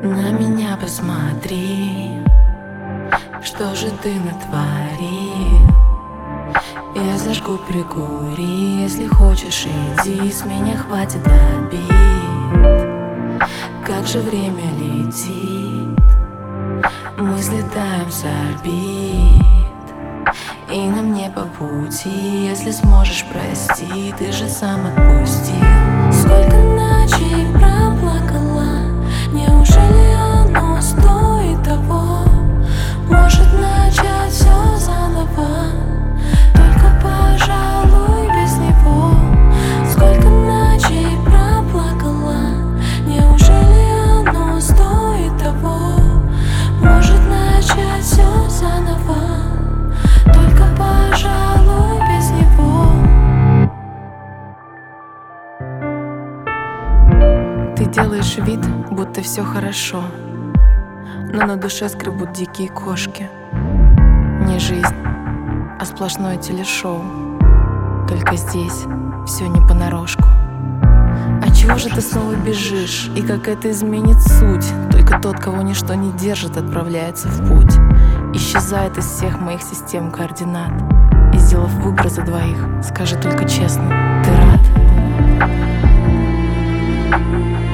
На меня посмотри, что же ты натворил? Я зажгу, прикури, если хочешь, иди, с меня хватит обид. Как же время летит, мы взлетаем с орбит, и нам не по пути. Если сможешь, прости, ты же сам отпустил. Сколько ночей проплакала, неужели оно стоит того? Может начать все заново, только, пожалуй, без него. Сколько ночей проплакала, неужели оно стоит того? Может начать все заново, только, пожалуй, без него. Ты делаешь вид, будто все хорошо, но на душе скребут дикие кошки. Не жизнь, а сплошное телешоу. Только здесь все не понарошку. А чего же ты снова бежишь? И как это изменит суть? Только тот, кого ничто не держит, отправляется в путь. Исчезает из всех моих систем координат. И, сделав выбор за двоих, скажи только честно, ты рад?